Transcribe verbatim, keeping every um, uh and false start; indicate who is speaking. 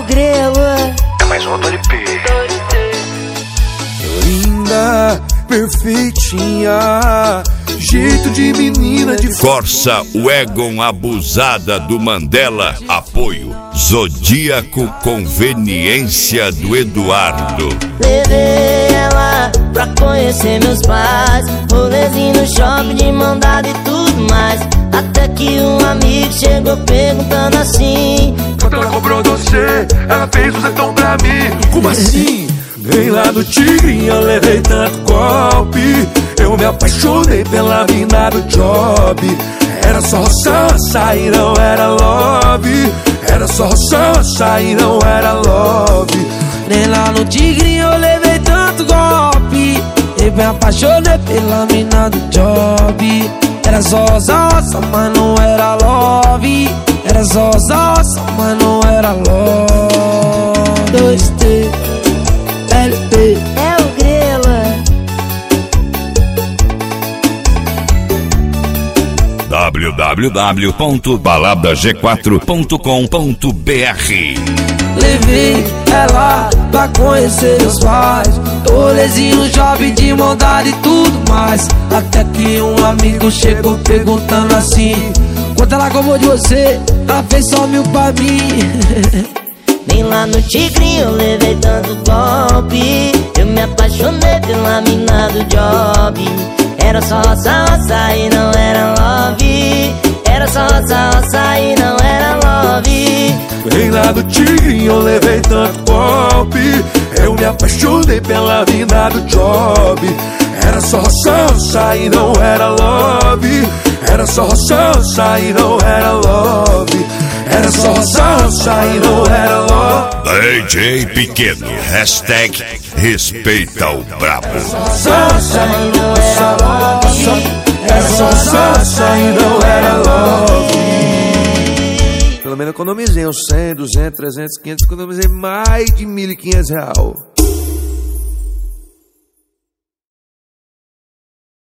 Speaker 1: grelo.
Speaker 2: É mais um do L P.
Speaker 3: Linda, perfeitinha, jeito de menina de
Speaker 4: Corsa Wagon abusada do Mandela. Apoio Zodíaco, conveniência do Eduardo.
Speaker 1: Levei ela pra conhecer meus pais, rolezinho no shopping de mão dada e tudo mais. Até que um amigo chegou perguntando assim:
Speaker 3: quanto ela cobrou você? Ela fez o zetão pra mim. Como assim? Nem lá no Tigrinho eu levei tanto golpe. Eu me apaixonei pela mina do job. Era só roça e não era love. Era só roça e não era love.
Speaker 5: Nem lá no Tigrinho eu levei tanto golpe. Eu me apaixonei pela mina do job. Era só roça, mas não era love. Era só roça, mas não era love. Dois T L P
Speaker 1: é o grelo.
Speaker 4: w w w ponto balada g quatro ponto com ponto b r.
Speaker 5: Levei ela pra conhecer meus pais, rolezinho jovem de mão dada e tudo mais. Até que um amigo chegou perguntando assim: quanto ela cobrou de você? Ela fez só mil pra mim.
Speaker 1: Nem lá no Tigrinho eu levei tanto golpe. Eu me apaixonei pela mina do job. Era só roça, roça e não era love. Era só roça, roça e não era love.
Speaker 3: Nem lá do Tigrinho eu levei tanto golpe. Eu me apaixonei pela mina do job. Era só roça, roça e não era love. Era só roça, roça e não era love. Era só roça, roça e não era love.
Speaker 4: D J Pequeno, hashtag respeita o brabo.
Speaker 3: Era só roça e não era love. Era só roça e não era love. Pelo menos economizei uns cem, duzentos, trezentos, quinhentos. Economizei mais de mil e quinhentos real.